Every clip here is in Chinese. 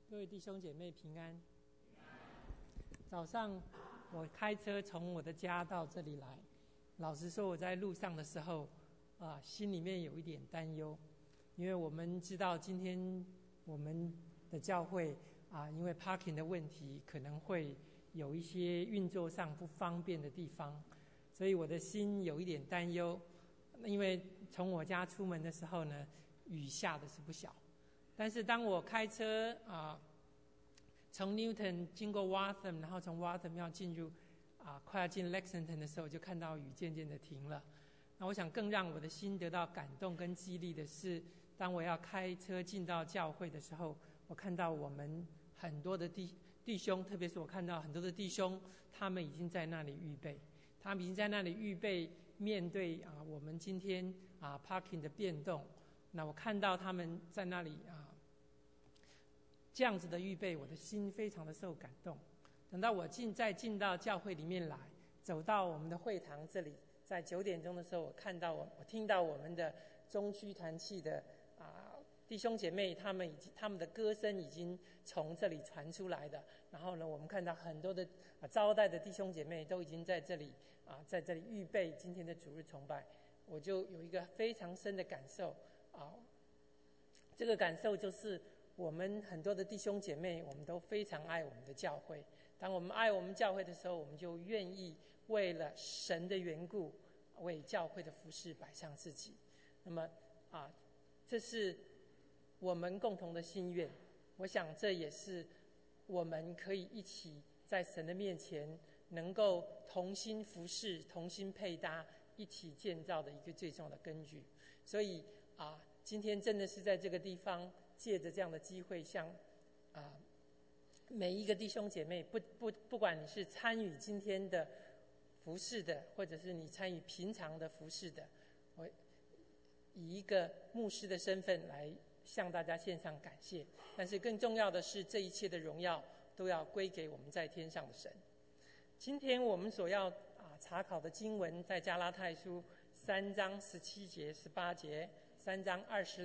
各位弟兄姐妹平安。早上我开车从我的家到这里来，老实说我在路上的时候心里面有一点担忧，因为我们知道今天我们的教会因为 parking 的问题可能会有一些运作上不方便的地方，所以我的心有一点担忧。因为从我家出门的时候呢，雨下的是不小，但是当我开车从 Newton 经过 Waltham， 然后从 Waltham 要进入快要进 Lexington 的时候，就看到雨渐渐的停了。那我想更让我的心得到感动跟激励的是，当我要开车进到教会的时候，我看到我们很多的弟兄，特别是我看到很多的弟兄，他们已经在那里预备，他们已经在那里预备面对我们今天parking 的变动。那我看到他们在那里这样子的预备，我的心非常的受感动。等到我再进到教会里面来，走到我们的会堂这里，在9点钟的时候，我听到我们的中区团契的弟兄姐妹，他们的歌声已经从这里传出来的。然后呢，我们看到很多的招待的弟兄姐妹都已经在这里在这里预备今天的主日崇拜。我就有一个非常深的感受这个感受就是我们很多的弟兄姐妹，我们都非常爱我们的教会。当我们爱我们教会的时候，我们就愿意为了神的缘故，为教会的服事摆上自己。那么这是我们共同的心愿。我想这也是我们可以一起在神的面前能够同心服事、同心配搭、一起建造的一个最重要的根据。所以今天真的是在这个地方借着这样的机会，向每一个弟兄姐妹，不管你是参与今天的服事的，或者是你参与平常的服事的，我以一个牧师的身份来向大家献上感谢。但是更重要的是，这一切的荣耀都要归给我们在天上的神。今天我们所要查考的经文在加拉太书3章17节、18节，3章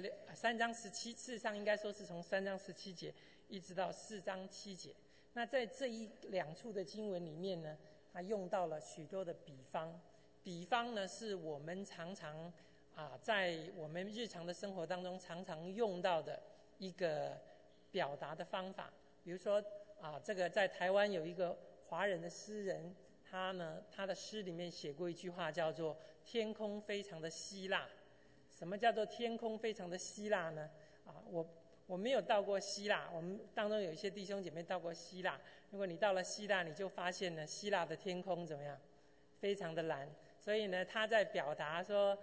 17，事实上应该说是从3章17节一直到4章7节。那在这两处的经文里面呢，它用到了许多的比方。比方呢，是我们常常在我们日常的生活当中常常用到的一个表达的方法。比如说这个在台湾有一个华人的诗人，他的诗里面写过一句话，叫做天空非常的希腊。什么叫做天空非常的希腊呢？我没有到过希腊，我们当中有一些弟兄姐妹到过希腊。如果你到了希腊，你就发现呢，希腊的天空怎么样？非常的蓝。所以呢，他在表达说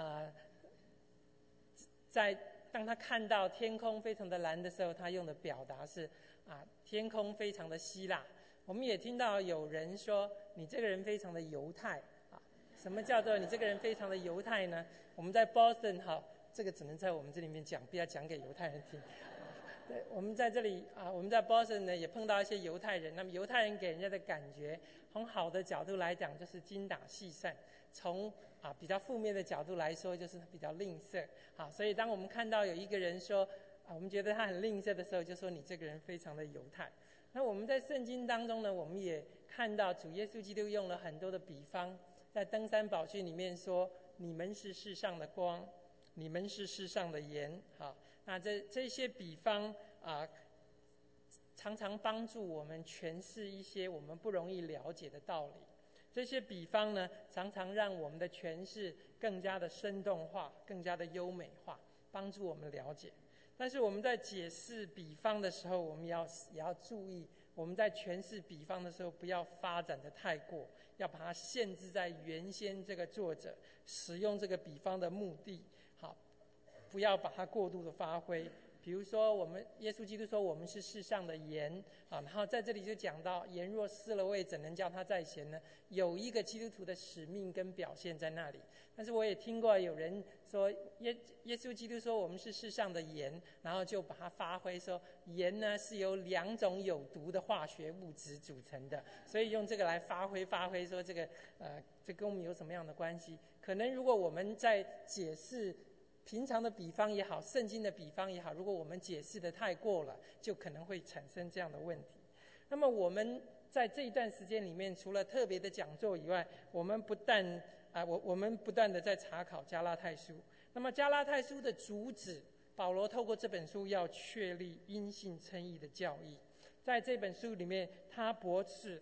当他看到天空非常的蓝的时候，他用的表达是天空非常的希腊。我们也听到有人说，你这个人非常的犹太什么叫做你这个人非常的犹太呢？我们在 Boston 这个只能在我们这里面讲，不要讲给犹太人听。对，我们在这里我们在 Boston 呢也碰到一些犹太人。那么犹太人给人家的感觉，从好的角度来讲就是精打细算，从比较负面的角度来说就是比较吝啬。所以当我们看到有一个人说我们觉得他很吝啬的时候，就说你这个人非常的犹太。那我们在圣经当中呢，我们也看到主耶稣基督用了很多的比方，在登山宝训里面说，你们是世上的光，你们是世上的盐。那这些比方常常帮助我们诠释一些我们不容易了解的道理。这些比方呢，常常让我们的诠释更加的生动化，更加的优美化，帮助我们了解。但是我们在解释比方的时候，我们也要注意，我们在诠释比方的时候，不要发展的太过，要把它限制在原先这个作者使用这个比方的目的，不要把它过度的发挥。比如说耶稣基督说我们是世上的盐然后在这里就讲到盐若失了味，怎能叫它再咸呢？有一个基督徒的使命跟表现在那里。但是我也听过有人说耶稣基督说我们是世上的盐，然后就把它发挥说盐呢是由2种有毒的化学物质组成的，所以用这个来发挥说这跟我们有什么样的关系？可能如果我们在解释平常的比方也好，圣经的比方也好，如果我们解释的太过了，就可能会产生这样的问题。那么我们在这一段时间里面，除了特别的讲座以外，我们不断的在查考加拉太书。那么加拉太书的主旨，保罗透过这本书要确立因信称义的教义。在这本书里面，他驳斥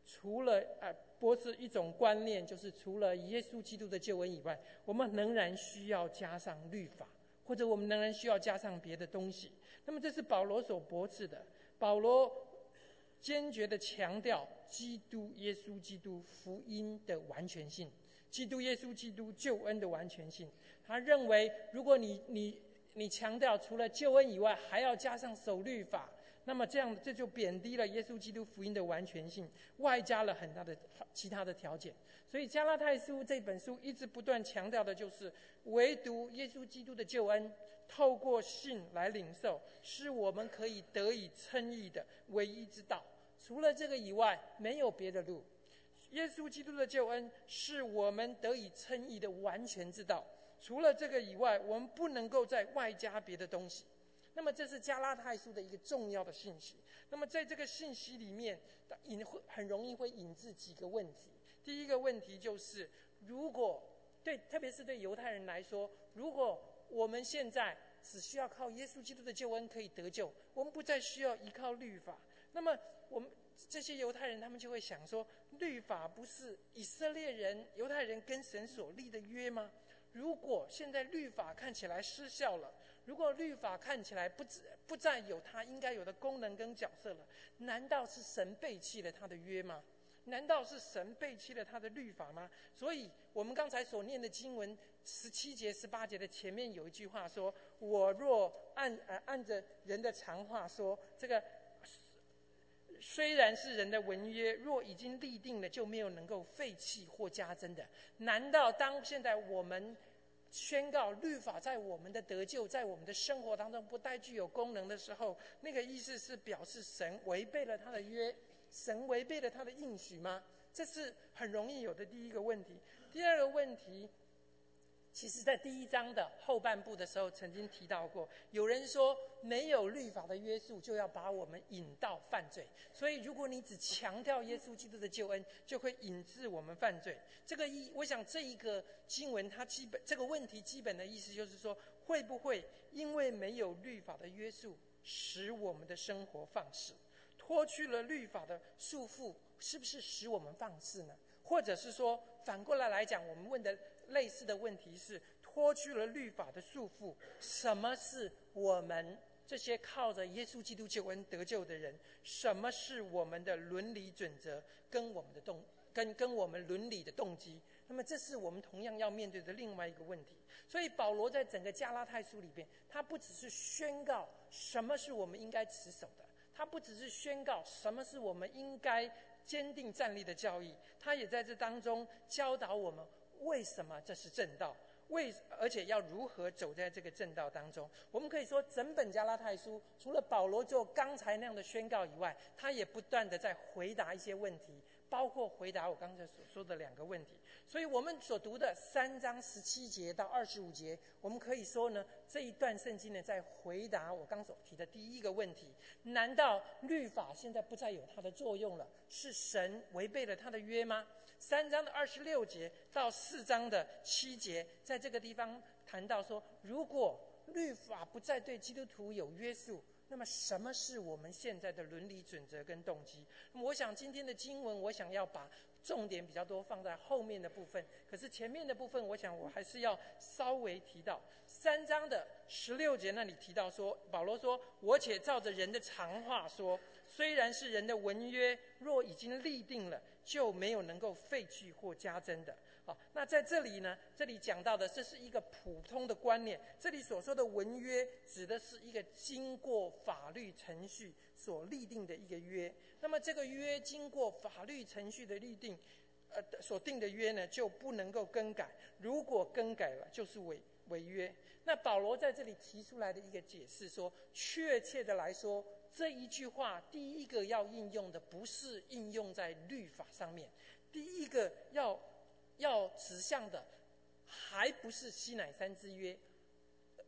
一种观念，就是除了耶稣基督的救恩以外，我们仍然需要加上律法，或者我们仍然需要加上别的东西。那么这是保罗所驳斥的。保罗坚决地强调耶稣基督福音的完全性，耶稣基督救恩的完全性。他认为，如果你强调除了救恩以外还要加上守律法，那么这就贬低了耶稣基督福音的完全性，外加了很大的其他的条件。所以加拉太书这本书一直不断强调的就是，唯独耶稣基督的救恩透过信来领受，是我们可以得以称义的唯一之道，除了这个以外没有别的路。耶稣基督的救恩是我们得以称义的完全之道，除了这个以外，我们不能够再外加别的东西。那么这是加拉太书的一个重要的信息。那么在这个信息里面，很容易会引致几个问题。第一个问题就是，特别是对犹太人来说，如果我们现在只需要靠耶稣基督的救恩可以得救，我们不再需要依靠律法，那么我们这些犹太人他们就会想说，律法不是以色列人犹太人跟神所立的约吗？如果现在律法看起来失效了，如果律法看起来不再有它应该有的功能跟角色了，难道是神背弃了他的约吗？难道是神背弃了他的律法吗？所以我们刚才所念的经文17节18节的前面有一句话说，我若按着人的常话说，这个虽然是人的文约，若已经立定了，就没有能够废弃或加增的。难道当现在我们宣告律法在我们的得救，在我们的生活当中不再具有功能的时候，那个意思是表示神违背了他的约，神违背了他的应许吗？这是很容易有的第一个问题。第二个问题，其实在第1章的后半部的时候曾经提到过，有人说没有律法的约束就要把我们引到犯罪，所以如果你只强调耶稣基督的救恩，就会引致我们犯罪。我想这一个经文它这个问题基本的意思就是说，会不会因为没有律法的约束，使我们的生活放肆？脱去了律法的束缚，是不是使我们放肆呢？或者是说反过来讲，我们问的类似的问题是，脱去了律法的束缚，什么是我们这些靠着耶稣基督救恩得救的人，什么是我们的伦理准则跟我们伦理的动机？那么这是我们同样要面对的另外一个问题。所以保罗在整个加拉太书里边，他不只是宣告什么是我们应该持守的，他不只是宣告什么是我们应该坚定站立的教义，他也在这当中教导我们为什么这是正道，而且要如何走在这个正道当中。我们可以说，整本加拉太书除了保罗做刚才那样的宣告以外，他也不断的在回答一些问题，包括回答我刚才所说的2个问题。所以我们所读的3章17节到25节，我们可以说呢，这一段圣经呢在回答我刚所提的第一个问题：难道律法现在不再有它的作用了？是神违背了他的约吗？3章的26节到4章的7节，在这个地方谈到说，如果律法不再对基督徒有约束，那么什么是我们现在的伦理准则跟动机？那么我想今天的经文，我想要把重点比较多放在后面的部分，可是前面的部分我想我还是要稍微提到。3章的16节那里提到说，保罗说，我且照着人的常话说，虽然是人的文约，若已经立定了，就没有能够废去或加增的。那在这里呢，这里讲到的这是一个普通的观念，这里所说的文约指的是一个经过法律程序所立定的一个约。那么这个约经过法律程序的立定所定的约呢，就不能够更改，如果更改了就是违约。那保罗在这里提出来的一个解释说，确切的来说，这一句话第一个要应用的不是应用在律法上面，第一个要指向的还不是西乃山之约，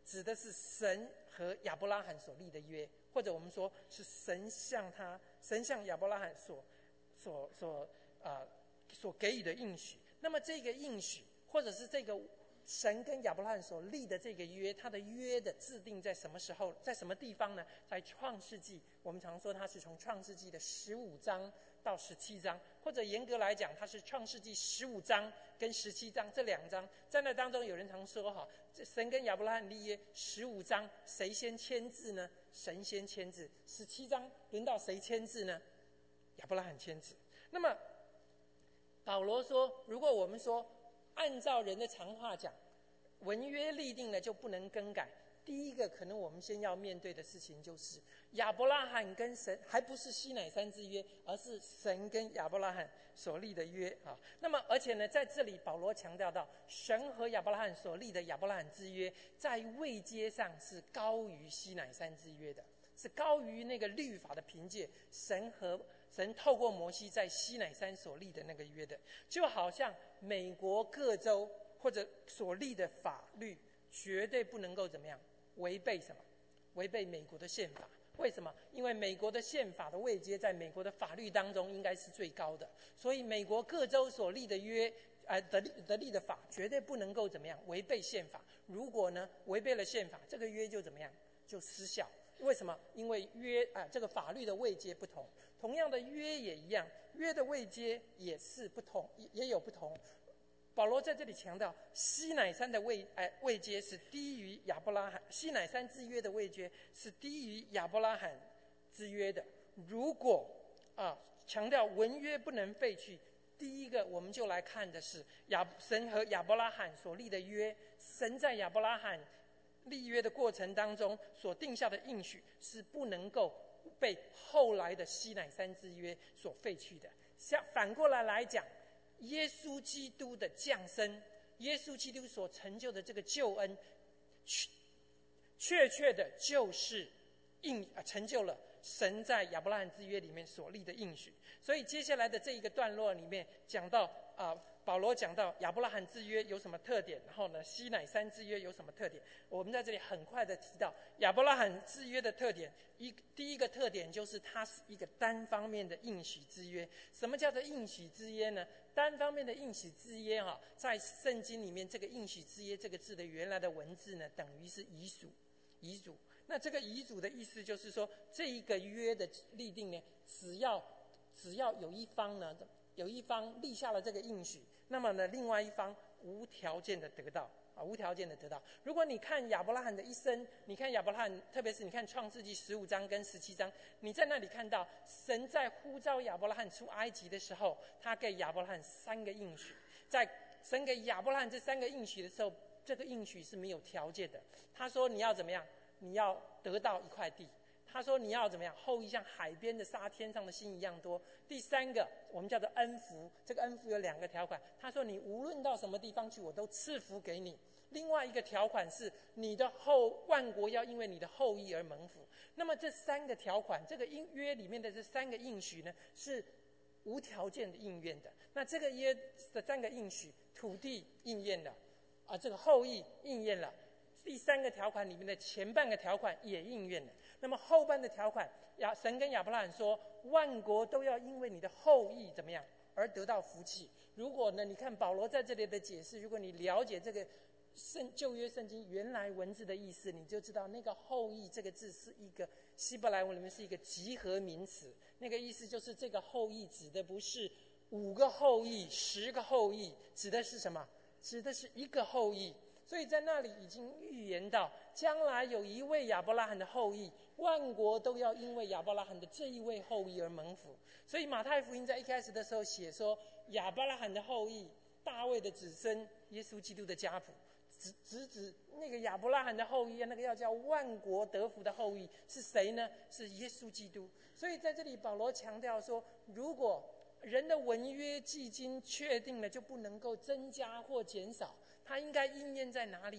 指的是神和亚伯拉罕所立的约，或者我们说是神向亚伯拉罕所给予的应许。那么这个应许，或者是这个神跟亚伯拉罕所立的这个约，它的约的制定在什么时候，在什么地方呢？在创世纪，我们常说它是从创世纪的15章到17章，或者严格来讲，它是创世纪15章跟17章这2章。在那当中，有人常说神跟亚伯拉罕立约，15章谁先签字呢？神先签字。17章轮到谁签字呢？亚伯拉罕签字。那么保罗说，如果我们说按照人的常话讲，文约立定了就不能更改。第一个可能我们先要面对的事情就是亚伯拉罕跟神还不是西乃山之约，而是神跟亚伯拉罕所立的约啊。那么而且呢，在这里保罗强调到，神和亚伯拉罕所立的亚伯拉罕之约，在位阶上是高于西乃山之约的，是高于那个律法的凭借，神透过摩西在西乃山所立的那个约的，就好像美国各州或者所立的法律绝对不能够怎么样违背什么？违背美国的宪法。为什么？因为美国的宪法的位阶在美国的法律当中应该是最高的，所以美国各州所立的约得立的法绝对不能够怎么样违背宪法。如果呢违背了宪法，这个约就怎么样？就失效。为什么？因为这个法律的位阶不同。同样的约也一样，约的位阶也是不同，也有不同。保罗在这里强调，西乃山的位阶是低于亚伯拉罕，西乃山之约的位阶是低于亚伯拉罕之约的。如果强调文约不能废去，第一个我们就来看的是神和亚伯拉罕所立的约，神在亚伯拉罕立约的过程当中所定下的应许是不能够被后来的西乃山之约所废去的。反过来讲，耶稣基督的降生，耶稣基督所成就的这个救恩，确切的就是成就了神在亚伯拉罕之约里面所立的应许。所以接下来的这一个段落里面讲到保罗讲到亚伯拉罕之约有什么特点，然后呢西乃山之约有什么特点。我们在这里很快的提到亚伯拉罕之约的特点。第一个特点就是它是一个单方面的应许之约。什么叫做应许之约呢？单方面的应许之约在圣经里面这个应许之约这个字的原来的文字呢，等于是遗嘱。那这个遗嘱的意思就是说，这一个约的立定呢，只要有一方立下了这个应许，那么呢，另外一方无条件的得到。如果你看亚伯拉罕的一生，你看亚伯拉罕，特别是你看创世纪15章跟17章，你在那里看到神在呼召亚伯拉罕出埃及的时候，他给亚伯拉罕3个应许。在神给亚伯拉罕这3个应许的时候，这个应许是没有条件的。他说你要怎么样？你要得到一块地。他说你要怎么样？后裔像海边的沙，天上的星一样多。第3个我们叫做恩福，这个恩福有2个条款。他说你无论到什么地方去，我都赐福给你。另外一个条款是你的万国要因为你的后裔而蒙福。那么这3个条款，这个约里面的这3个应许呢，是无条件的应验的。那这个约的3个应许，土地应验了，这个后裔应验了。第3个条款里面的前半个条款也应验了。那么后半的条款，神跟亚伯拉罕说，万国都要因为你的后裔怎么样而得到福气。如果呢，你看保罗在这里的解释，如果你了解这个旧约圣经原来文字的意思，你就知道那个后裔这个字是一个希伯来文里面是一个集合名词。那个意思就是这个后裔指的不是5个后裔、10个后裔，指的是什么？指的是一个后裔。所以在那里已经预言到，将来有一位亚伯拉罕的后裔，万国都要因为亚伯拉罕的这一位后裔而蒙福。所以马太福音在一开始的时候写说，亚伯拉罕的后裔，大卫的子孙，耶稣基督的家谱，指那个亚伯拉罕的后裔，那个要叫万国得福的后裔是谁呢？是耶稣基督。所以在这里保罗强调说，如果人的文约既经确定了，就不能够增加或减少。它应该应验在哪里呢？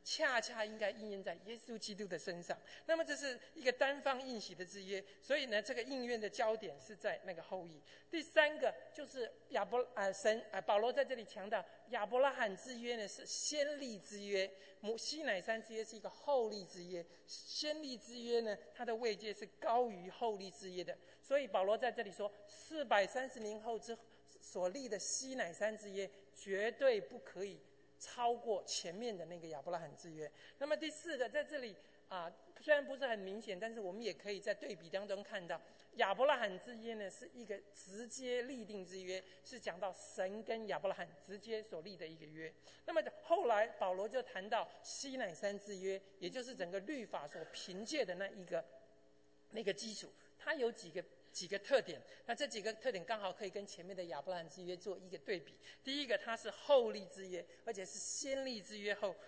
恰恰应该应验在耶稣基督的身上。那么这是一个单方应许的之约，所以呢，这个应验的焦点是在那个后裔。第三个就是保罗在这里强调，亚伯拉罕之约呢是先立之约，西乃山之约是一个后立之约。先立之约呢，它的位阶是高于后立之约的，所以保罗在这里说，430年后所立的西乃山之约绝对不可以超过前面的那个亚伯拉罕之约。那么第四个，在这里虽然不是很明显，但是我们也可以在对比当中看到，亚伯拉罕之约呢是一个直接立定之约，是讲到神跟亚伯拉罕直接所立的一个约。那么后来保罗就谈到西乃山之约，也就是整个律法所凭借的那个基础，它有几个特点，那这几个特点刚好可以跟前面的亚伯拉罕之约做一个对比。第一个，它是后立之约，而且是先立之约后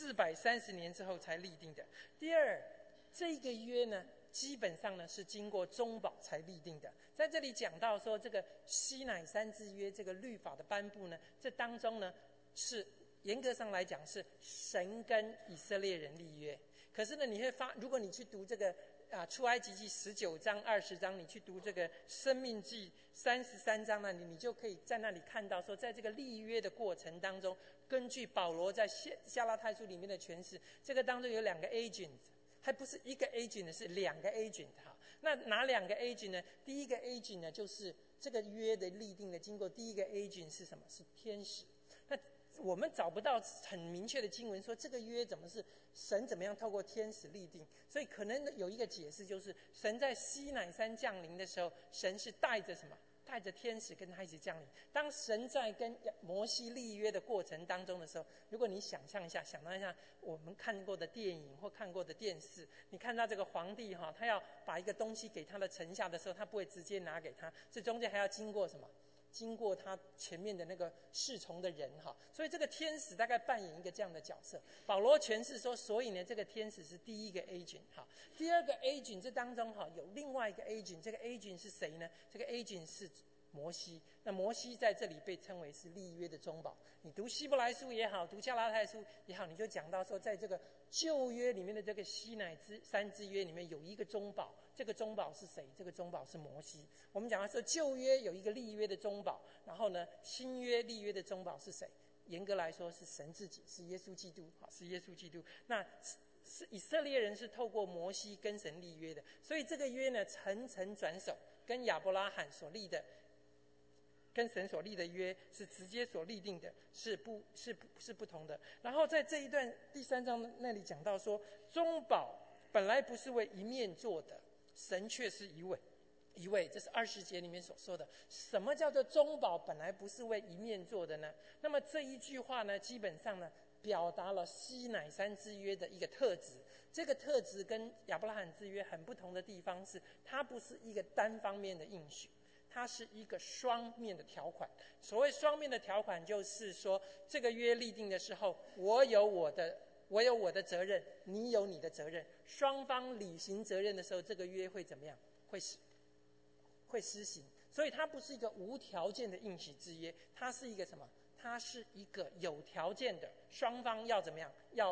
430年之后才立定的。第二，这个约呢，基本上呢是经过中保才立定的。在这里讲到说，这个西乃山之约这个律法的颁布呢，这当中呢是严格上来讲是神跟以色列人立约。可是呢，如果你去读这个出埃及记19章20章，你去读这个申命记33章呢，你就可以在那里看到说，在这个立约的过程当中，根据保罗在加拉太书里面的诠释，这个当中有2个 agent， 还不是一个 agent， 是2个 agent。那哪2个 agent 呢？第一个 agent 呢，就是这个约的立定的经过，第一个 agent 是什么？是天使。那我们找不到很明确的经文说这个约怎么是神怎么样透过天使立定，所以可能有一个解释，就是神在西乃山降临的时候，神是带着什么？带着天使跟他一起降临。当神在跟摩西立约的过程当中的时候，如果你想象一下我们看过的电影或看过的电视，你看到这个皇帝他要把一个东西给他的臣下的时候，他不会直接拿给他，这中间还要经过什么？经过他前面的那个侍从的人所以这个天使大概扮演一个这样的角色。保罗诠释说，所以呢，这个天使是第一个 agent。第二个 agent 这当中有另外一个 agent， 这个 agent 是谁呢？这个 agent 是摩西。那摩西在这里被称为是立约的中保。你读希伯来书也好，读加拉太书也好，你就讲到说，在这个旧约里面的这个西乃山之约里面有一个中保，这个中保是谁？这个中保是摩西。我们讲到说，旧约有一个立约的中保，然后呢，新约立约的中保是谁？严格来说是神自己，是耶稣基督，是耶稣基督。那是以色列人是透过摩西跟神立约的，所以这个约呢，层层转手，跟亚伯拉罕所立的。跟神所立的约是直接所立定的，是不同的。然后在这一段第3章那里讲到说，中保本来不是为一面做的，神却是一位，这是20节里面所说的。什么叫做中保本来不是为一面做的呢？那么这一句话呢，基本上呢，表达了西乃山之约的一个特质。这个特质跟亚伯拉罕之约很不同的地方是，它不是一个单方面的应许，它是一个双面的条款。所谓双面的条款，就是说这个约立定的时候，我有我的责任，你有你的责任，双方履行责任的时候，这个约会怎么样？会施行。所以它不是一个无条件的应许之约，它是一个什么？它是一个有条件的，双方要怎么样？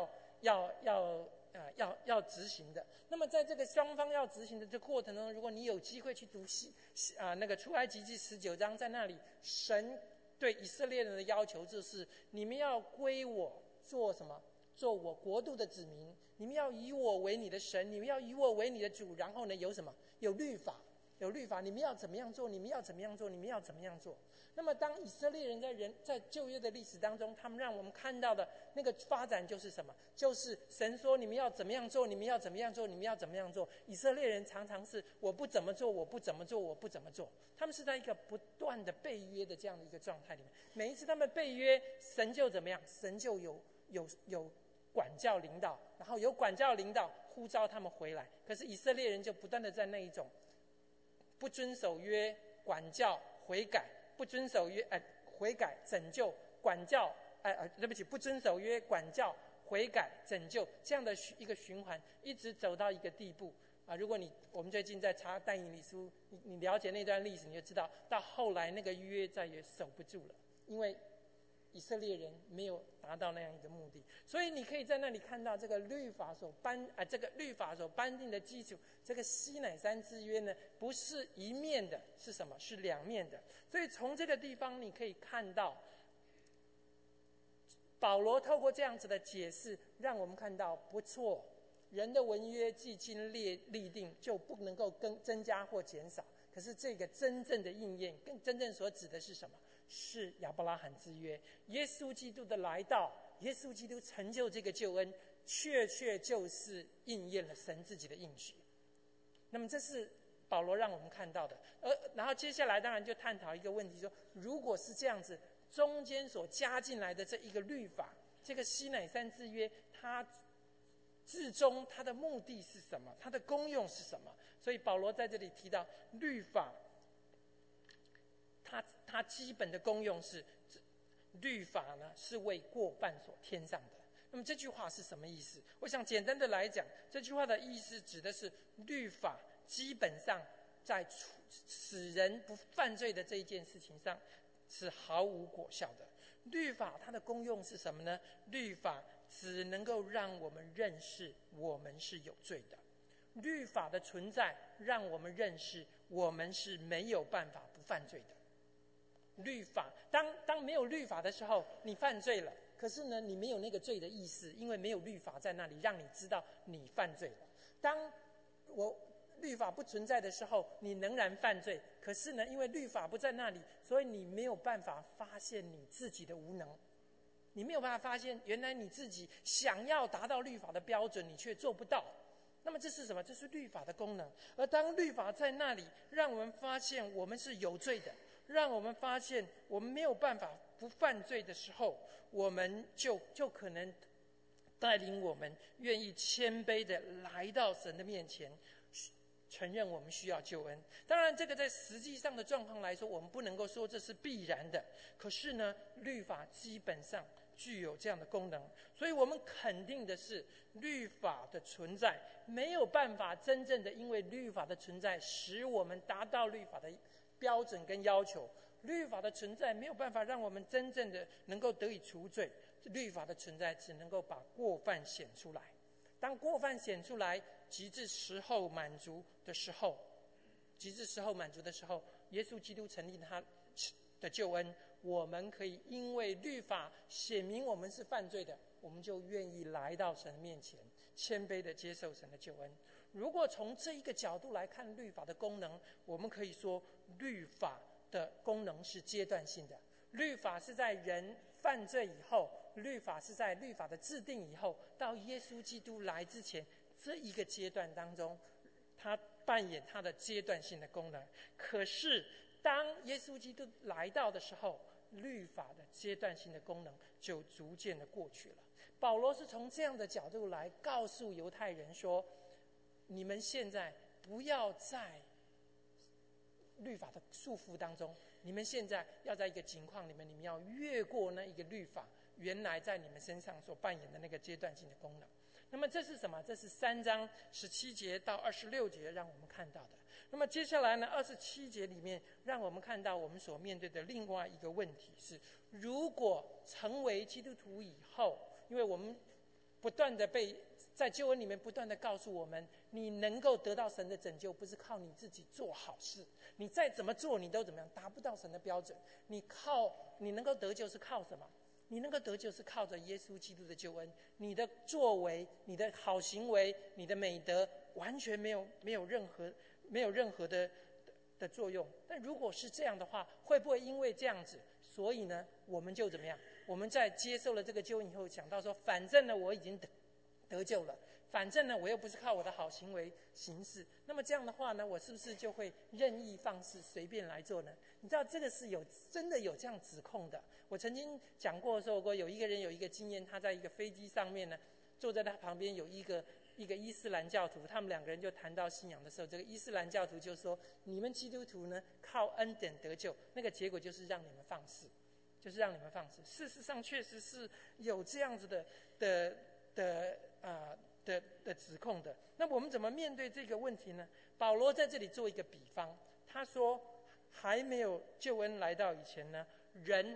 要执行的。那么在这个双方要执行的这个过程中，如果你有机会去读那个出埃及记19章，在那里神对以色列人的要求就是：你们要归我做什么？做我国度的子民。你们要以我为你的神，你们要以我为你的主。然后呢，有什么？有律法，你们要怎么样做？你们要怎么样做？你们要怎么样做？那么当以色列人在旧约的历史当中，他们让我们看到的那个发展就是什么？就是神说你们要怎么样做，你们要怎么样做，你们要怎么样做。以色列人常常是我不怎么做，我不怎么做，我不怎么做。他们是在一个不断的被约的这样的一个状态里面。每一次他们被约，神就怎么样？神就有管教领导，然后有管教领导呼召他们回来。可是以色列人就不断的在那一种不遵守约、管教、悔改。不遵守约，悔改、拯救、管教，对不起，不遵守约、管教、悔改、拯救，这样的一个循环，一直走到一个地步如果我们最近在查但以理书，你了解那段历史，你就知道，到后来那个约再也守不住了，因为以色列人没有达到那样一个目的。所以你可以在那里看到这个律法所颁定的基础，这个西乃山之约呢，不是一面的，是什么？是两面的。所以从这个地方你可以看到，保罗透过这样子的解释，让我们看到不错，人的文约既经立定，就不能够增加或减少。可是这个真正的应验，更真正所指的是什么？是亚伯拉罕之约，耶稣基督的来到，耶稣基督成就这个救恩，确就是应验了神自己的应许。那么这是保罗让我们看到的。然后接下来当然就探讨一个问题，说如果是这样子，中间所加进来的这一个律法，这个西乃山之约，它至终它的目的是什么？它的功用是什么？所以保罗在这里提到律法，它基本的功用是，律法呢是为过犯所添上的。那么这句话是什么意思？我想简单的来讲，这句话的意思指的是律法基本上在使人不犯罪的这一件事情上是毫无果效的。律法它的功用是什么呢？律法只能够让我们认识我们是有罪的。律法的存在让我们认识我们是没有办法不犯罪的。律法当没有律法的时候，你犯罪了，可是呢你没有那个罪的意识，因为没有律法在那里让你知道你犯罪了。当律法不存在的时候，你仍然犯罪，可是呢因为律法不在那里，所以你没有办法发现你自己的无能，你没有办法发现原来你自己想要达到律法的标准，你却做不到。那么这是什么？这是律法的功能。而当律法在那里让我们发现我们是有罪的，让我们发现我们没有办法不犯罪的时候，我们就可能带领我们愿意谦卑的来到神的面前，承认我们需要救恩。当然这个在实际上的状况来说，我们不能够说这是必然的，可是呢律法基本上具有这样的功能。所以我们肯定的是，律法的存在没有办法真正的因为律法的存在使我们达到律法的标准跟要求。律法的存在没有办法让我们真正的能够得以除罪，律法的存在只能够把过犯显出来。当过犯显出来，极致时候满足的时候，耶稣基督成立他的救恩，我们可以因为律法显明我们是犯罪的，我们就愿意来到神面前，谦卑的接受神的救恩。如果从这一个角度来看律法的功能，我们可以说律法的功能是阶段性的。律法是在人犯罪以后，律法是在律法的制定以后，到耶稣基督来之前这一个阶段当中，他扮演他的阶段性的功能。可是当耶稣基督来到的时候，律法的阶段性的功能就逐渐的过去了。保罗是从这样的角度来告诉犹太人说，你们现在不要在律法的束缚当中，你们现在要在一个情况里面，你们要越过那一个律法原来在你们身上所扮演的那个阶段性的功能。那么这是什么？这是3章17节到26节让我们看到的。那么接下来呢，27节里面让我们看到我们所面对的另外一个问题是，如果成为基督徒以后，因为我们不断的在救恩里面不断的告诉我们，你能够得到神的拯救不是靠你自己做好事，你再怎么做你都怎么样达不到神的标准。你能够得救是靠什么？你能够得救是靠着耶稣基督的救恩。你的作为，你的好行为，你的美德完全没有任何的作用。但如果是这样的话，会不会因为这样子，所以呢我们就怎么样？我们在接受了这个救恩以后，想到说反正呢我已经得救了，反正呢我又不是靠我的好行为行事，那么这样的话呢，我是不是就会任意放肆随便来做呢？你知道这个是真的有这样指控的。我曾经讲过说过，有一个人有一个经验，他在一个飞机上面呢，坐在他旁边有一个伊斯兰教徒，他们2个人就谈到信仰的时候，这个伊斯兰教徒就说，你们基督徒呢靠恩典得救，那个结果就是让你们放肆，就是让你们放肆。事实上确实是有这样子的指控的。那我们怎么面对这个问题呢？保罗在这里做一个比方，他说还没有救恩来到以前呢，人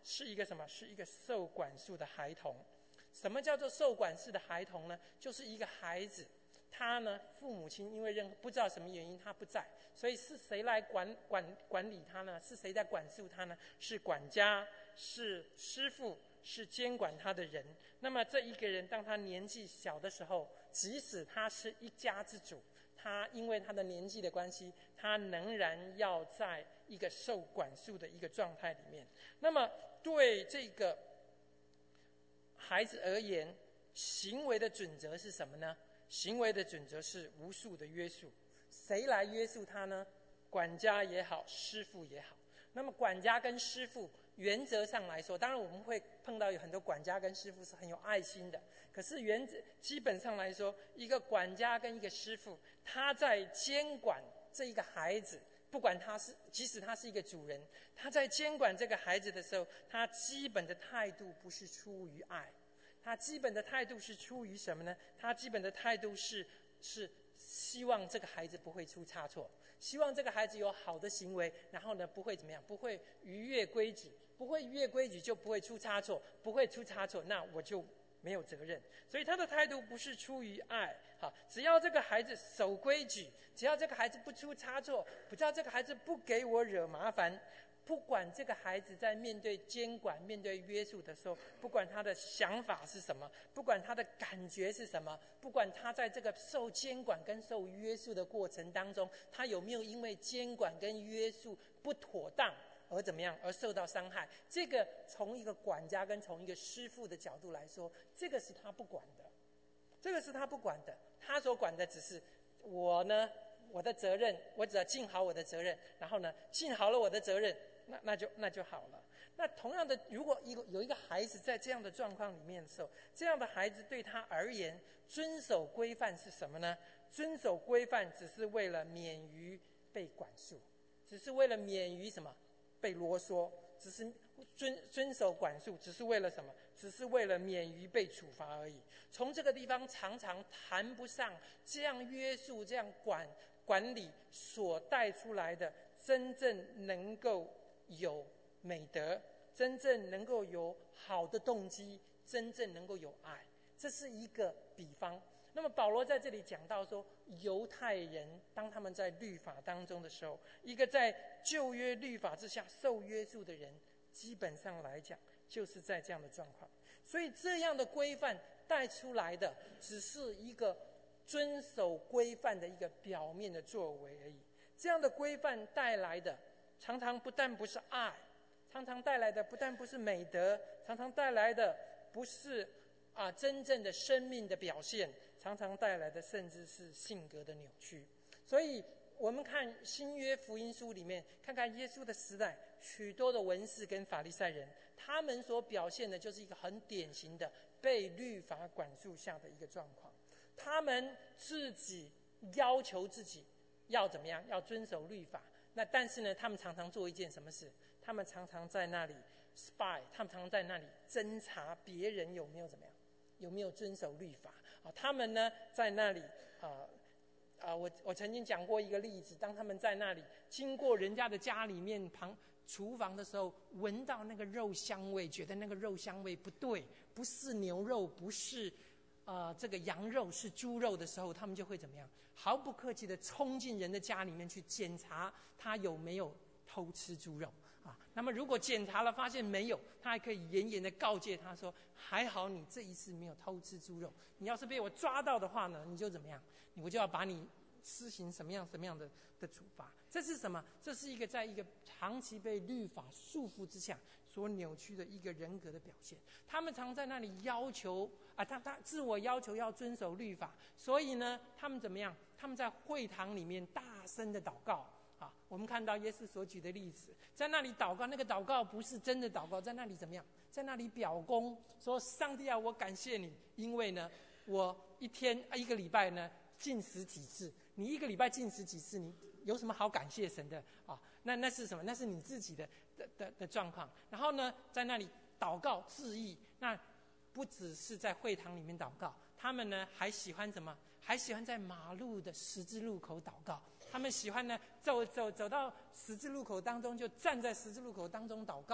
是一个什么？是一个受管束的孩童。什么叫做受管束的孩童呢？就是一个孩子，他呢父母亲因为不知道什么原因他不在，所以是谁来管理他呢？是谁在管束他呢？是管家，是师傅，是监管他的人。那么这一个人当他年纪小的时候，即使他是一家之主，他因为他的年纪的关系，他仍然要在一个受管束的一个状态里面。那么对这个孩子而言，行为的准则是什么呢？行为的准则是无数的约束。谁来约束他呢？管家也好，师傅也好。那么管家跟师傅原则上来说，当然我们会碰到有很多管家跟师傅是很有爱心的，可是基本上来说，一个管家跟一个师傅，他在监管这一个孩子，不管即使他是一个主人，他在监管这个孩子的时候，他基本的态度不是出于爱，他基本的态度是出于什么呢？他基本的态度是希望这个孩子不会出差错，希望这个孩子有好的行为，然后呢不会怎么样，不会逾越规矩，不会逾越规矩就不会出差错，不会出差错，那我就没有责任。所以他的态度不是出于爱，好，只要这个孩子守规矩，只要这个孩子不出差错，只要这个孩子不给我惹麻烦，不管这个孩子在面对监管、面对约束的时候，不管他的想法是什么，不管他的感觉是什么，不管他在这个受监管跟受约束的过程当中，他有没有因为监管跟约束不妥当而怎么样而受到伤害，这个从一个管家跟从一个师傅的角度来说，这个是他不管的，这个是他不管的。他所管的只是我呢，我的责任，我只要尽好我的责任，然后呢尽好了我的责任，那就好了。那同样的，如果有一个孩子在这样的状况里面的时候，这样的孩子对他而言，遵守规范是什么呢？遵守规范只是为了免于被管束，只是为了免于什么？被啰嗦。只是遵守管束，只是为了什么？只是为了免于被处罚而已。从这个地方常常谈不上这样约束、这样管理所带出来的真正能够有美德，真正能够有好的动机，真正能够有爱。这是一个比方。那么保罗在这里讲到说，犹太人当他们在律法当中的时候，一个在旧约律法之下受约束的人，基本上来讲就是在这样的状况。所以这样的规范带出来的只是一个遵守规范的一个表面的作为而已。这样的规范带来的常常不但不是爱，常常带来的不但不是美德，常常带来的不是真正的生命的表现，常常带来的甚至是性格的扭曲。所以我们看新约福音书里面，看看耶稣的时代，许多的文士跟法利赛人，他们所表现的就是一个很典型的被律法管束下的一个状况。他们自己要求自己要怎么样，要遵守律法。那但是呢，他们常常做一件什么事？他们常常在那里 spy， 他们常常在那里侦查别人有没有怎么样，有没有遵守律法。他们呢在那里我曾经讲过一个例子，当他们在那里经过人家的家里面厨房的时候，闻到那个肉香味，觉得那个肉香味不对，不是牛肉，不是这个羊肉，是猪肉的时候，他们就会怎么样？毫不客气的冲进人的家里面去检查他有没有偷吃猪肉那么如果检查了发现没有，他还可以严严的告诫他说，还好你这一次没有偷吃猪肉，你要是被我抓到的话呢，你就怎么样？我就要把你施行什么样的处罚。这是什么？这是一个在一个长期被律法束缚之下所扭曲的一个人格的表现。他们常在那里要求他自我要求要遵守律法，所以呢他们怎么样？他们在会堂里面大声的祷告我们看到耶稣所举的例子，在那里祷告，那个祷告不是真的祷告，在那里怎么样？在那里表功，说上帝我感谢你，因为呢我一个礼拜呢禁食几次，你一个礼拜禁食几次，你有什么好感谢神的那是什么？那是你自己的状况。然后呢在那里祷告致意，那不只是在会堂里面祷告，他们呢还喜欢什么？还喜欢在马路的十字路口祷告。他们喜欢呢走到十字路口当中，就站在十字路口当中祷告。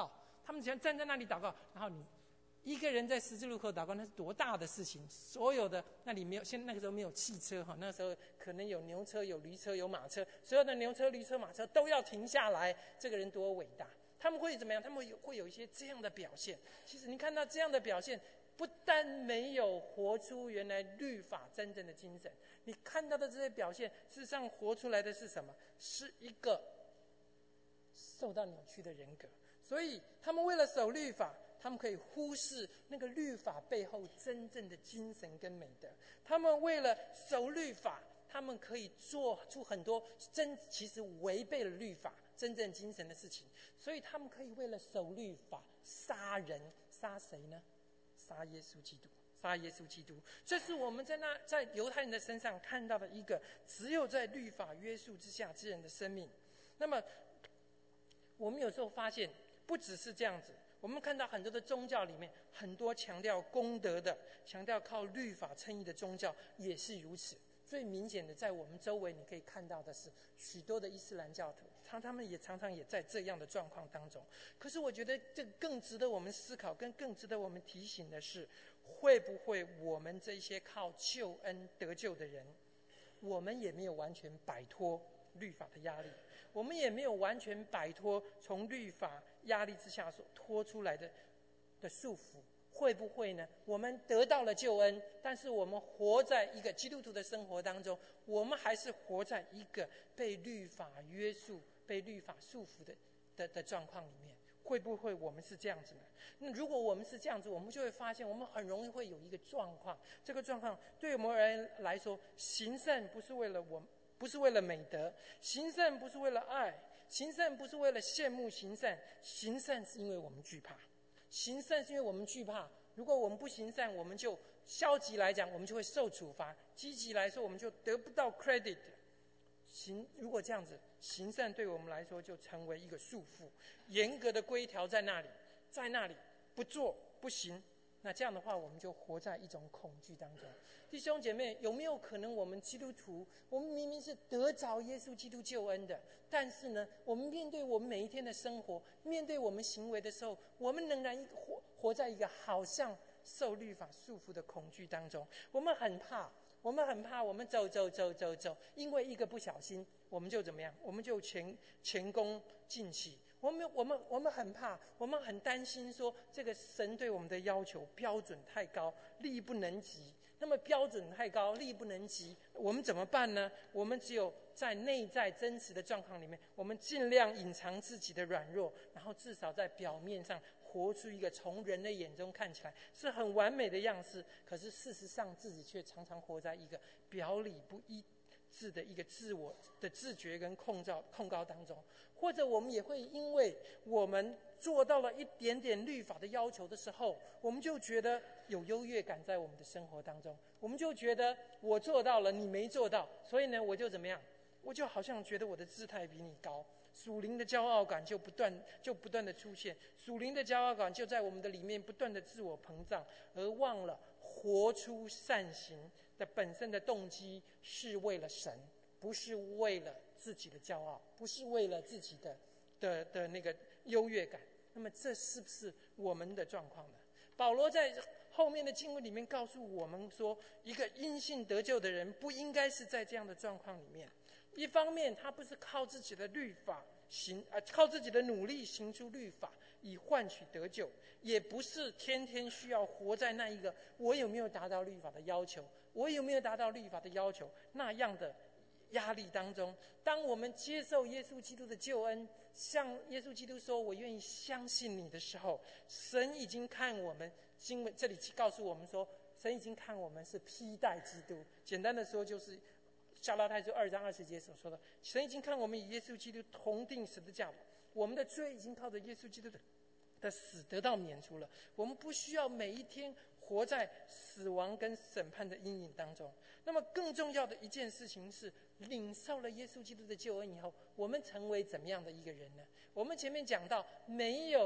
他们只要站在那里祷告，然后你一个人在十字路口祷告，那是多大的事情！所有的那里没有，那个时候没有汽车哈，那时候可能有牛车、有驴车、有马车，所有的牛车、驴车、马车都要停下来。这个人多伟大！他们会怎么样？他们会有一些这样的表现。其实你看到这样的表现，不但没有活出原来律法真正的精神，你看到的这些表现，事实上活出来的是什么？是一个受到扭曲的人格。所以他们为了守律法，他们可以忽视那个律法背后真正的精神跟美德。他们为了守律法，他们可以做出很多其实违背了律法真正精神的事情。所以他们可以为了守律法杀人，杀谁呢？杀耶稣基督，杀耶稣基督。这是我们在犹太人的身上看到的一个只有在律法约束之下之人的生命。那么我们有时候发现不只是这样子，我们看到很多的宗教里面，很多强调功德的，强调靠律法称义的宗教也是如此。最明显的，在我们周围你可以看到的是许多的伊斯兰教徒，他们也常常也在这样的状况当中。可是我觉得这更值得我们思考，更值得我们提醒的是，会不会我们这些靠救恩得救的人，我们也没有完全摆脱律法的压力，我们也没有完全摆脱从律法压力之下所拖出来的束缚。会不会呢？我们得到了救恩，但是我们活在一个基督徒的生活当中，我们还是活在一个被律法约束、被律法束缚的状况里面。会不会我们是这样子呢？那如果我们是这样子，我们就会发现我们很容易会有一个状况，这个状况对我们人来说，行善不是为了美德，行善不是为了爱，行善不是为了羡慕行善，行善是因为我们惧怕。行善是因为我们惧怕，如果我们不行善，我们就消极来讲，我们就会受处罚；积极来说，我们就得不到 credit。如果这样子，行善对我们来说就成为一个束缚，严格的规条在那里，不做不行。那这样的话，我们就活在一种恐惧当中。弟兄姐妹，有没有可能我们基督徒，我们明明是得着耶稣基督救恩的，但是呢，我们面对我们每一天的生活，面对我们行为的时候，我们仍然活在一个好像受律法束缚的恐惧当中。我们很怕，我们走，因为一个不小心，我们就怎么样？我们就前功尽弃。我们很怕，我们很担心说，这个神对我们的要求标准太高，力不能及。那么标准太高，力不能及，我们怎么办呢？我们只有在内在真实的状况里面，我们尽量隐藏自己的软弱，然后至少在表面上活出一个从人的眼中看起来是很完美的样式，可是事实上自己却常常活在一个表里不一致的一个自我的自觉跟控告当中。或者我们也会因为我们做到了一点点律法的要求的时候，我们就觉得有优越感在我们的生活当中，我们就觉得我做到了，你没做到，所以呢，我就怎么样？我就好像觉得我的姿态比你高，属灵的骄傲感就不断的出现，属灵的骄傲感就在我们的里面不断的自我膨胀，而忘了活出善行的本身的动机是为了神，不是为了自己的骄傲，不是为了自己的那个优越感。那么这是不是我们的状况呢？保罗在后面的经文里面告诉我们说，一个因信得救的人不应该是在这样的状况里面。一方面他不是靠自己的律法靠自己的努力行出律法以换取得救，也不是天天需要活在那一个我有没有达到律法的要求，那样的压力当中。当我们接受耶稣基督的救恩，向耶稣基督说我愿意相信你的时候，神已经看我们，经文这里告诉我们说，神已经看我们是披戴基督。简单的说，就是加拉太书2章20节所说的，神已经看我们与耶稣基督同定十字架，我们的罪已经靠着耶稣基督的死得到免除了，我们不需要每一天活在死亡跟审判的阴影当中。那么更重要的一件事情是，领受了耶稣基督的救恩以后，我们成为怎么样的一个人呢？我们前面讲到，没有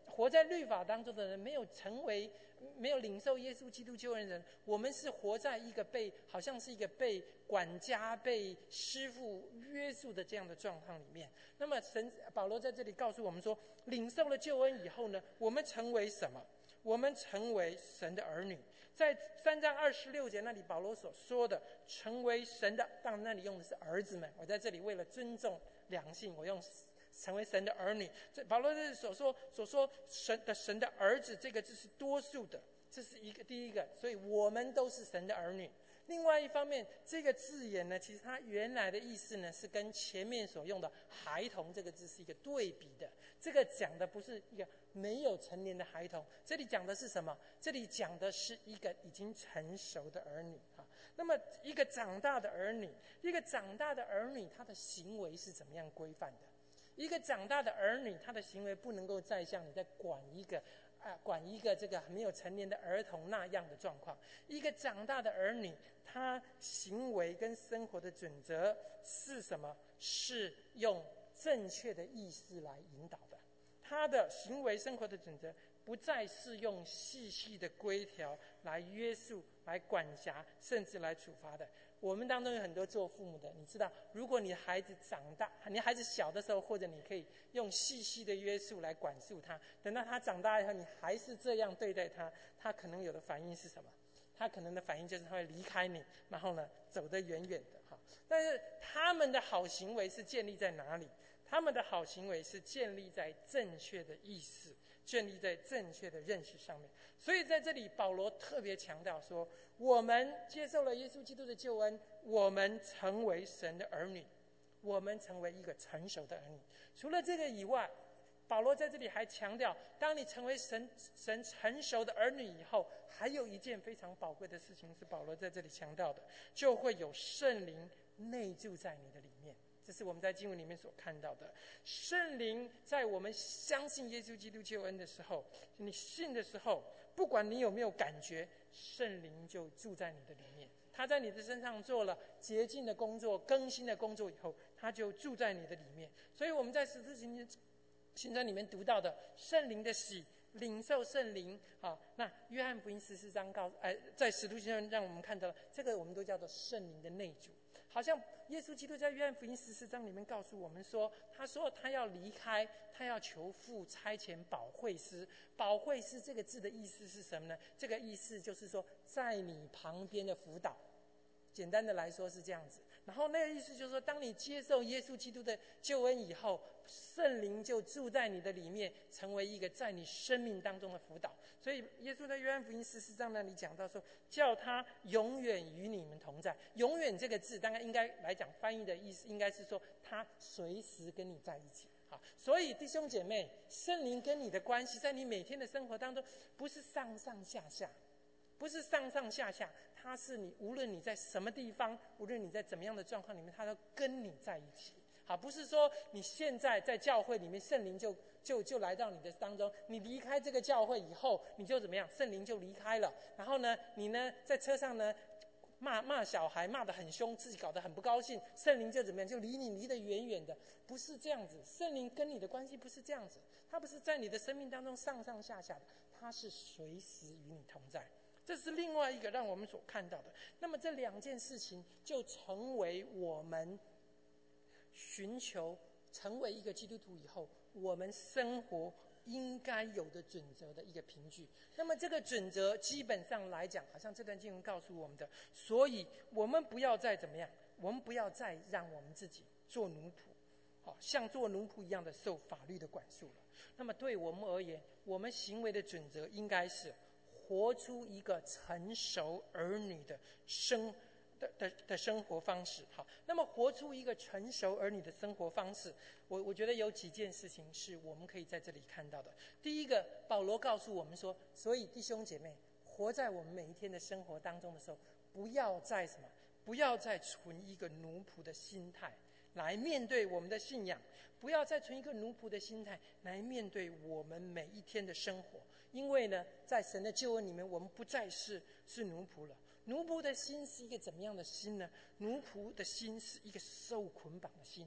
活在律法当中的人，没有领受耶稣基督救恩的人，我们是活在一个好像是一个被管家、被师傅约束的这样的状况里面。那么保罗在这里告诉我们说，领受了救恩以后呢，我们成为什么？我们成为神的儿女。在3章26节那里，保罗所说的成为神的，当然那里用的是儿子们。我在这里为了尊重两性，我用成为神的儿女。保罗这所说神的儿子这个字是多数的，这是第一个，所以我们都是神的儿女。另外一方面，这个字眼呢，其实它原来的意思呢，是跟前面所用的孩童这个字是一个对比的。这个讲的不是一个没有成年的孩童，这里讲的是什么？这里讲的是一个已经成熟的儿女。那么一个长大的儿女，他的行为是怎么样规范的？一个长大的儿女，他的行为不能够再像你在管一个这个没有成年的儿童那样的状况。一个长大的儿女，他行为跟生活的准则是什么？是用正确的意识来引导的。他的行为生活的准则不再是用细细的规条来约束、来管辖，甚至来处罚的。我们当中有很多做父母的，你知道，如果你孩子长大，你孩子小的时候，或者你可以用细细的约束来管束他，等到他长大以后，你还是这样对待他，他可能有的反应是什么？他可能的反应就是他会离开你，然后呢走得远远的。但是他们的好行为是建立在哪里？他们的好行为是建立在正确的意识，建立在正确的认识上面。所以在这里保罗特别强调说，我们接受了耶稣基督的救恩，我们成为神的儿女，我们成为一个成熟的儿女。除了这个以外，保罗在这里还强调，当你成为神成熟的儿女以后，还有一件非常宝贵的事情是保罗在这里强调的，就会有圣灵内住在你的里面。这是我们在经文里面所看到的。圣灵在我们相信耶稣基督救恩的时候，你信的时候，不管你有没有感觉，圣灵就住在你的里面。他在你的身上做了洁净的工作、更新的工作以后，他就住在你的里面。所以我们在使徒行传里面读到的圣灵的喜，领受圣灵啊，那约翰福音14章在使徒行传让我们看到了这个，我们都叫做圣灵的内住。好像耶稣基督在约翰福音14章里面告诉我们说，他说他要离开，他要求父差遣保惠师。保惠师这个字的意思是什么呢？这个意思就是说在你旁边的辅导，简单的来说是这样子。然后那个意思就是说，当你接受耶稣基督的救恩以后，圣灵就住在你的里面，成为一个在你生命当中的辅导。所以耶稣在约翰福音14章那里讲到说，叫他永远与你们同在。永远这个字当然应该来讲翻译的意思应该是说他随时跟你在一起。好，所以弟兄姐妹，圣灵跟你的关系在你每天的生活当中不是上上下下，不是上上下下，它是你无论你在什么地方，无论你在怎么样的状况里面，它都跟你在一起。好，不是说你现在在教会里面，圣灵就来到你的当中，你离开这个教会以后，你就怎么样，圣灵就离开了。然后呢，你呢在车上呢骂小孩，骂得很凶，自己搞得很不高兴，圣灵就怎么样，就离得远远的。不是这样子，圣灵跟你的关系不是这样子，它不是在你的生命当中上上下下的，它是随时与你同在。这是另外一个让我们所看到的。那么这两件事情就成为我们寻求成为一个基督徒以后，我们生活应该有的准则的一个凭据。那么这个准则基本上来讲，好像这段经文告诉我们的，所以我们不要再怎么样，我们不要再让我们自己做奴仆，像做奴仆一样的受法律的管束了。那么对我们而言，我们行为的准则应该是活出一个成熟儿女的生活方式。好，那么活出一个成熟儿女的生活方式，我觉得有几件事情是我们可以在这里看到的。第一个，保罗告诉我们说，所以弟兄姐妹，活在我们每一天的生活当中的时候，不要再存一个奴仆的心态来面对我们的信仰，不要再存一个奴仆的心态来面对我们每一天的生活。因为呢，在神的救恩里面，我们不再是奴仆了。奴仆的心是一个怎么样的心呢？奴仆的心是一个受捆绑的心，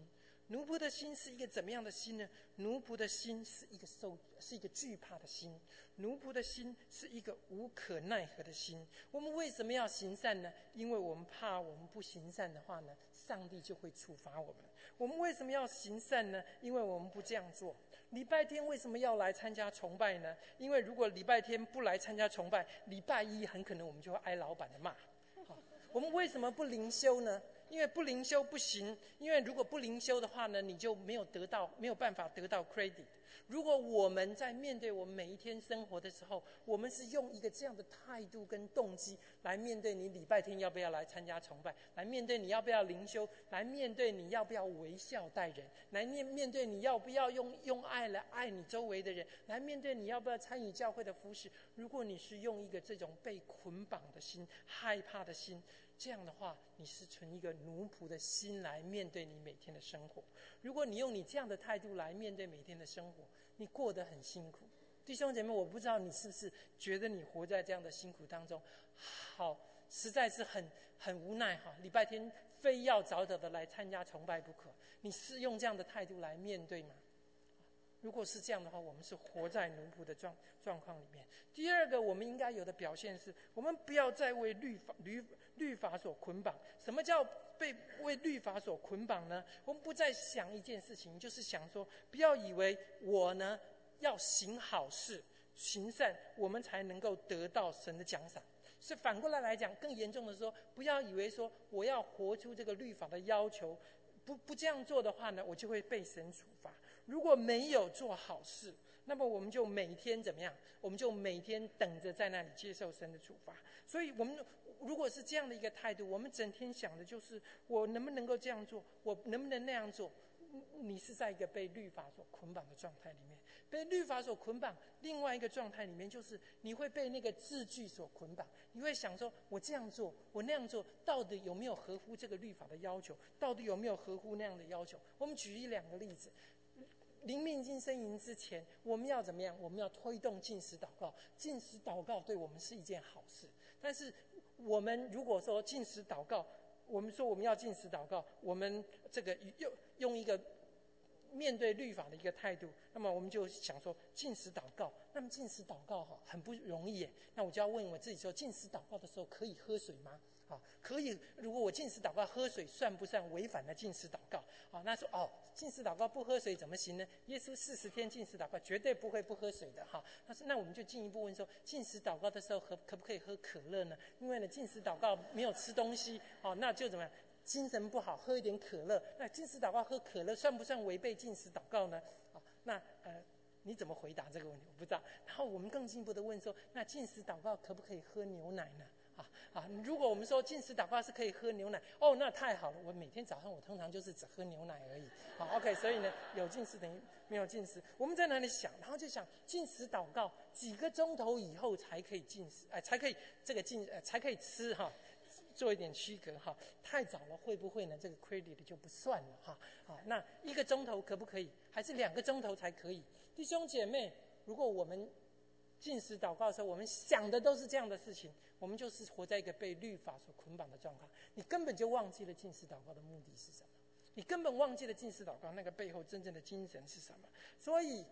奴仆的心是一个怎么样的心呢？奴仆的心是一个惧怕的心，奴仆的心是一个无可奈何的心。我们为什么要行善呢？因为我们怕我们不行善的话呢，上帝就会处罚我们。我们为什么要行善呢？因为我们不这样做。礼拜天为什么要来参加崇拜呢？因为如果礼拜天不来参加崇拜，礼拜一很可能我们就会挨老板的骂。我们为什么不灵修呢？因为不灵修不行，因为如果不灵修的话呢，你就没有办法得到 credit。如果我们在面对我们每一天生活的时候，我们是用一个这样的态度跟动机来面对你礼拜天要不要来参加崇拜，来面对你要不要灵修，来面对你要不要微笑待人，来面对你要不要用爱来爱你周围的人，来面对你要不要参与教会的服事。如果你是用一个这种被捆绑的心、害怕的心，这样的话，你是存一个奴仆的心来面对你每天的生活。如果你用你这样的态度来面对每天的生活，你过得很辛苦。弟兄姐妹，我不知道你是不是觉得你活在这样的辛苦当中，好，实在是很无奈哈。礼拜天非要早早的来参加崇拜不可，你是用这样的态度来面对吗？如果是这样的话，我们是活在奴仆的状况里面。第二个，我们应该有的表现是，我们不要再为律法所捆绑。什么叫为律法所捆绑呢？我们不再想一件事情，就是想说，不要以为我呢要行好事、行善，我们才能够得到神的奖赏。是反过来讲，更严重的说，不要以为说我要活出这个律法的要求，不这样做的话呢，我就会被神处罚。如果没有做好事，那么我们就每天怎么样？我们就每天等着在那里接受神的处罚。所以我们如果是这样的一个态度，我们整天想的就是我能不能够这样做，我能不能那样做，你是在一个被律法所捆绑的状态里面。被律法所捆绑，另外一个状态里面就是你会被那个字句所捆绑。你会想说，我这样做，我那样做，到底有没有合乎这个律法的要求？到底有没有合乎那样的要求？我们举2个例子。灵命进呻吟之前，我们要怎么样？我们要推动禁食祷告。禁食祷告对我们是一件好事，但是我们如果说禁食祷告，我们说我们要禁食祷告，我们这个用一个面对律法的一个态度，那么我们就想说禁食祷告。那么禁食祷告很不容易耶。那我就要问我自己说，禁食祷告的时候可以喝水吗？可以。如果我禁食祷告喝水，算不算违反了禁食祷告？那说禁食祷告不喝水怎么行呢？耶稣40天禁食祷告绝对不会不喝水的哈。那我们就进一步问说，禁食祷告的时候可不可以喝可乐呢？因为呢禁食祷告没有吃东西，那就怎么样？精神不好，喝一点可乐。那禁食祷告喝可乐算不算违背禁食祷告呢？你怎么回答这个问题？我不知道。然后我们更进一步的问说，那禁食祷告可不可以喝牛奶呢？如果我们说禁食祷告是可以喝牛奶，那太好了。我每天早上我通常就是只喝牛奶而已。OK， 所以呢，有禁食等于没有禁食。我们在那里想，然后就想禁食祷告几个钟头以后才可以禁食，才可以才可以吃哈。做一点区隔哈，太早了会不会呢？这个 credit 就不算了哈。那1个钟头可不可以？还是2个钟头才可以？弟兄姐妹，如果我们禁食祷告的时候，我们想的都是这样的事情，我们就是活在一个被律法所捆绑的状况。你根本就忘记了禁食祷告的目的是什么，你根本忘记了禁食祷告那个背后真正的精神是什么。所以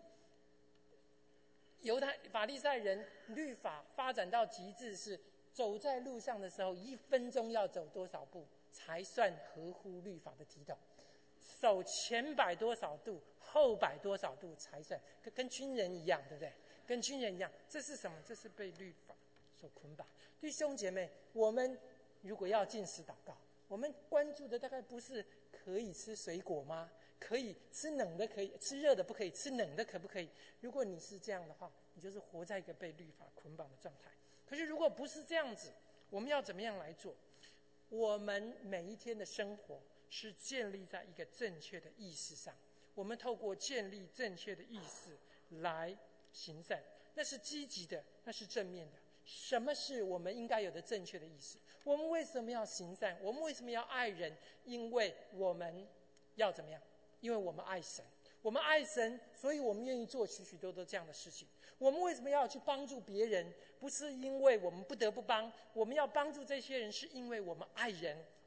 法利赛人律法发展到极致是，走在路上的时候，1分钟要走多少步才算合乎律法的体统？手前摆多少度，后摆多少度才算？跟军人一样，对不对？跟军人一样，这是什么？这是被律法所捆绑。弟兄姐妹，我们如果要禁食祷告，我们关注的大概不是可以吃水果吗？可以吃冷的，可以吃热的，不可以吃冷的，可不可以？如果你是这样的话，你就是活在一个被律法捆绑的状态。可是如果不是这样子，我们要怎么样来做？我们每一天的生活是建立在一个正确的意识上，我们透过建立正确的意识来行善，那是积极的，那是正面的。什么是我们应该有的正确的意识？我们为什么要行善？我们为什么要爱人？因为我们要怎么样？因为我们爱神。我们爱神，所以我们愿意做许许多多这样的事情。我们为什么要去帮助别人？不是因为我们不得不帮，我们要帮助这些人是因为我们爱人，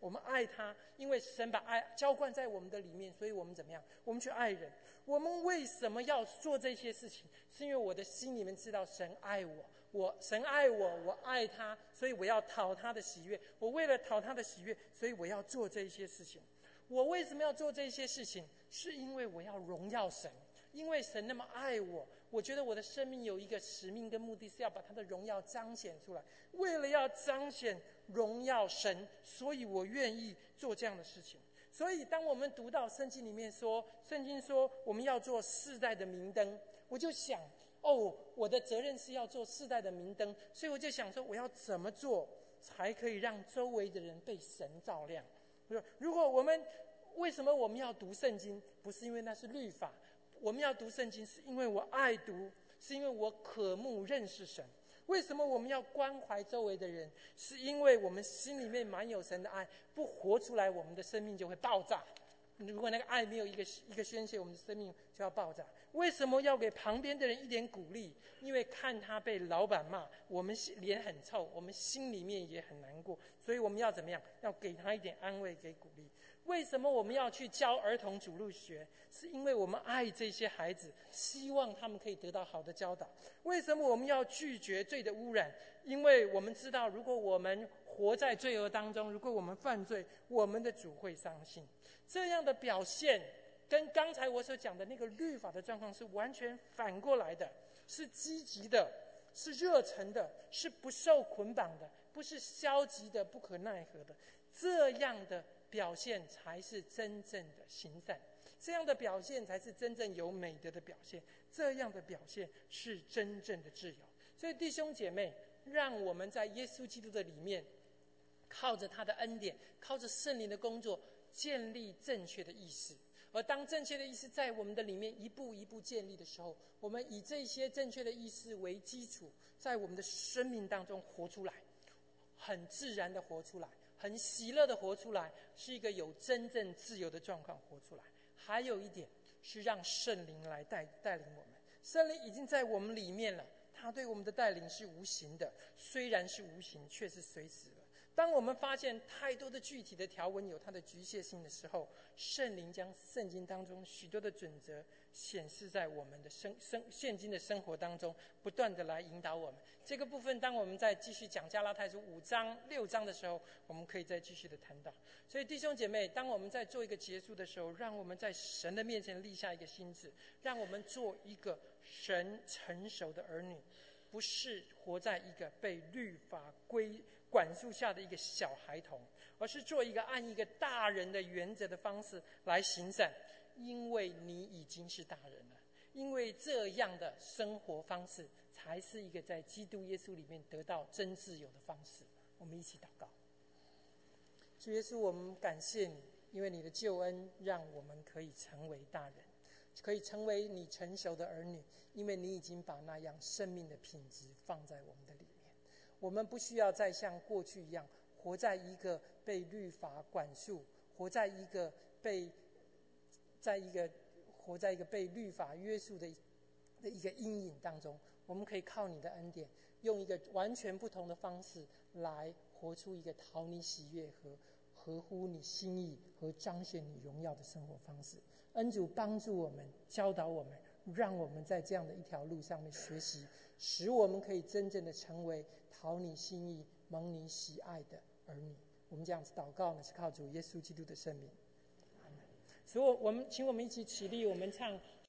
我们爱他，因为神把爱浇灌在我们的里面，所以我们怎么样？我们去爱人。我们为什么要做这些事情？是因为我的心里面知道神爱我，神爱我，我爱他，所以我要讨他的喜悦。我为了讨他的喜悦，所以我要做这些事情。我为什么要做这些事情？是因为我要荣耀神，因为神那么爱我，我觉得我的生命有一个使命跟目的，是要把他的荣耀彰显出来。为了要彰显荣耀神，所以我愿意做这样的事情。所以当我们读到圣经里面说，圣经说我们要做世代的明灯，我就想，我的责任是要做世代的明灯，所以我就想说，我要怎么做才可以让周围的人被神照亮？如果为什么我们要读圣经？不是因为那是律法，我们要读圣经是因为我爱读，是因为我渴慕认识神。为什么我们要关怀周围的人？是因为我们心里面满有神的爱，不活出来，我们的生命就会爆炸。如果那个爱没有一个宣泄，我们的生命就要爆炸。为什么要给旁边的人一点鼓励？因为看他被老板骂，我们脸很臭，我们心里面也很难过，所以我们要怎么样？要给他一点安慰，给鼓励。为什么我们要去教儿童主日学？是因为我们爱这些孩子，希望他们可以得到好的教导。为什么我们要拒绝罪的污染？因为我们知道，如果我们活在罪恶当中，如果我们犯罪，我们的主会伤心。这样的表现跟刚才我所讲的那个律法的状况是完全反过来的，是积极的，是热忱的，是不受捆绑的，不是消极的不可奈何的。这样的表现才是真正的行善，这样的表现才是真正有美德的表现，这样的表现是真正的自由。所以弟兄姐妹，让我们在耶稣基督的里面，靠着他的恩典，靠着圣灵的工作，建立正确的意识。而当正确的意识在我们的里面一步一步建立的时候，我们以这些正确的意识为基础，在我们的生命当中活出来，很自然的活出来，很喜乐的活出来，是一个有真正自由的状况活出来。还有一点是让圣灵来带领我们，圣灵已经在我们里面了，他对我们的带领是无形的，虽然是无形，却是随时的。当我们发现太多的具体的条文有它的局限性的时候，圣灵将圣经当中许多的准则显示在我们的现今的生活当中，不断的来引导我们。这个部分当我们再继续讲加拉太书5章6章的时候，我们可以再继续的谈到。所以弟兄姐妹，当我们在做一个结束的时候，让我们在神的面前立下一个心志，让我们做一个神成熟的儿女，不是活在一个被律法管束下的一个小孩童，而是做一个按一个大人的原则的方式来行善。因为你已经是大人了，因为这样的生活方式才是一个在基督耶稣里面得到真自由的方式。我们一起祷告。主耶稣，我们感谢你，因为你的救恩让我们可以成为大人，可以成为你成熟的儿女，因为你已经把那样生命的品质放在我们的里面。我们不需要再像过去一样活在一个被律法管束，活在一个被律法约束的一个阴影当中。我们可以靠你的恩典，用一个完全不同的方式来活出一个讨你喜悦和合乎你心意和彰显你荣耀的生活方式。恩主帮助我们，教导我们，让我们在这样的一条路上面学习，使我们可以真正的成为讨你心意、蒙你喜爱的儿女。我们这样子祷告呢，是靠主耶稣基督的圣名。所以请我们一起起立，我们唱